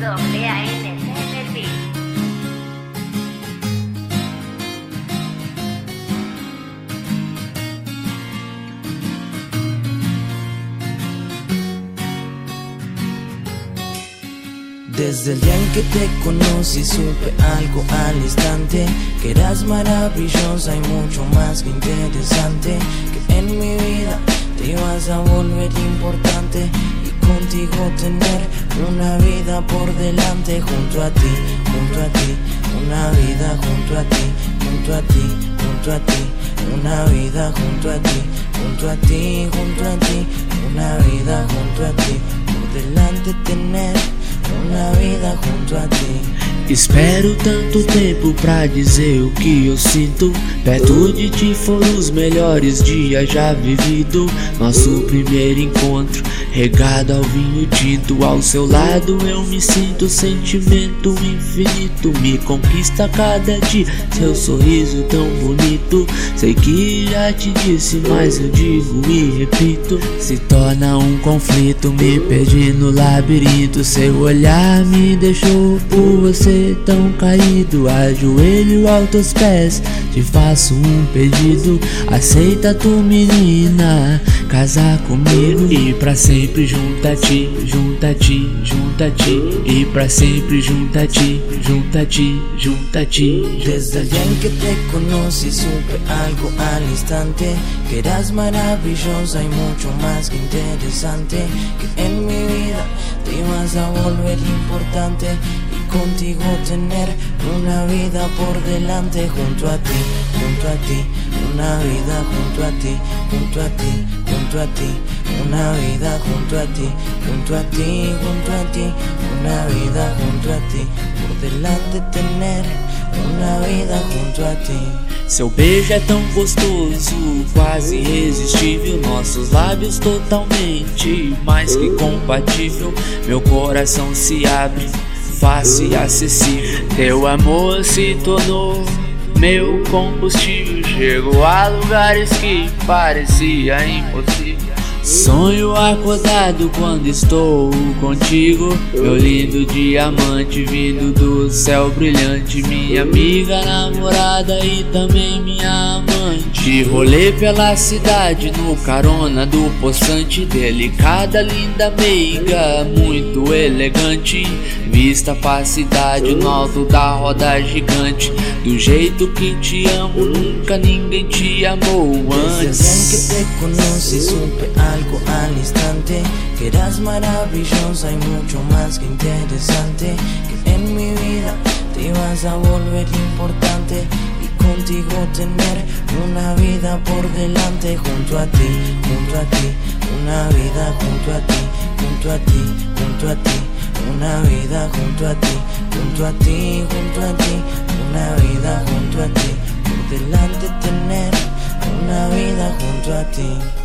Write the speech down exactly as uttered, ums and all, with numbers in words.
doble A N C en el beat. Desde el día en que te conocí supe algo al instante, que eras maravillosa y mucho más que interesante, que en mi vida te ibas a volver importante y contigo tener una vida por delante. Junto a ti, junto a ti, una vida junto a ti, junto a ti, junto a ti, una vida junto a ti, junto a ti, junto a ti, una vida junto a ti, por delante tener uma vida junto a ti. Espero tanto tempo pra dizer o que eu sinto. Perto de ti foram os melhores dias já vivido. Nosso primeiro encontro, regado ao vinho tinto. Ao seu lado eu me sinto, sentimento infinito me conquista cada dia, seu sorriso tão bonito. Sei que já te disse, mas eu digo e repito. Se torna um conflito, me perdi no labirinto. Seu olhar me deixou por você tão caído. Ajoelho aos teus pés, te faço um pedido. Aceita tu, menina, casar comigo. E pra sempre junto a ti, junto a ti, junto a ti. E pra sempre junto a ti, junto a ti, junto a ti. Desde el día en que te conocí supe algo al instante, que eras maravillosa y mucho más que interesante, que en mi vida te ibas a volver importante y contigo tener una vida por delante. Junto a ti, junto a ti, una vida junto a ti, junto a ti, junto a ti, una vida junto a ti, junto a ti, junto a ti, una vida junto a ti, por delante tener uma vida junto a ti. Seu beijo é tão gostoso, quase irresistível. Nossos lábios totalmente mais que compatível. Meu coração se abre, fácil e acessível. Teu amor se tornou meu combustível. Chego a lugares que parecia impossível. Sonho acordado quando estou contigo, meu lindo diamante vindo do céu brilhante. Minha amiga, namorada e também minha amante. Rolê pela cidade no carona do poçante. Delicada, linda, meiga, muito elegante. Vista pra cidade no alto da roda gigante. Do jeito que te amo, nunca ninguém te amou antes. Desde que te conocí supe algo al instante, que eras maravillosa y mucho más que interesante, que en mi vida te ibas a volver importante y contigo tener una vida por delante. Junto a ti, junto a ti, una vida junto a ti, junto a ti, junto a ti, una vida junto a ti, junto a ti, junto a ti, una vida junto a ti, por delante tener una vida junto a ti.